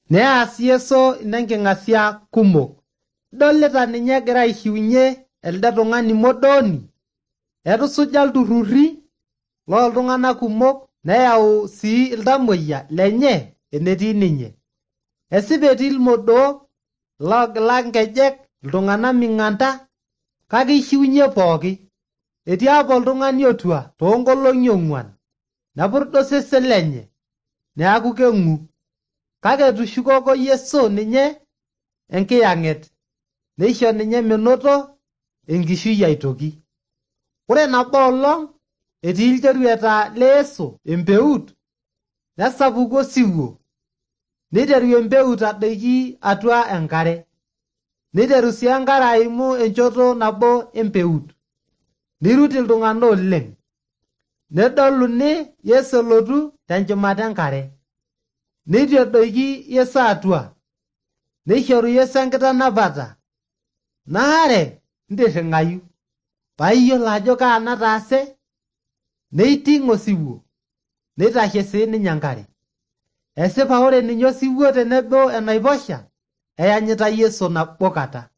Neas Yesu inenking'asia kumok. Idolita ninye egira aishiunye elde tung'ani modoni. Etusuja ilturrurri looltung'anak kumok neyau sii iltamuoyia lenye enetii ninye. Esipa etii ilmodook loogila nkejek, iltung'anak ming'anta, kake ishiunye pooki. Etii apa oltung'ani otua toonkolong'i 4, nepurda osesen lenye, neaku keng'u. Kake etushukoko Yesu ninye enkiyang'et, neisho ninye menoto enkishui aitoki. Ore nabo olong' etii ilchorueta le Yesu empeut, nesapuku osiwuo, neiteru empeut adoiki atua enkare. Neiteru sii enkare aimu enchoto nabo empeut. Neirut iltung'anak oleng'. Nedoluni Yesu elotu tenchumata enkare. Neitu edoiki Yesu atua. Neishoru Yesu enkitanapata. Naare ntirring'ayu, paiyiolo ajo kaa nataase. Neiting' osiwuo, neitashe sii ninye enkare. Esipa ore ninye osiwuo tenebo enaiposha, eyanyita Yesu nabo kata.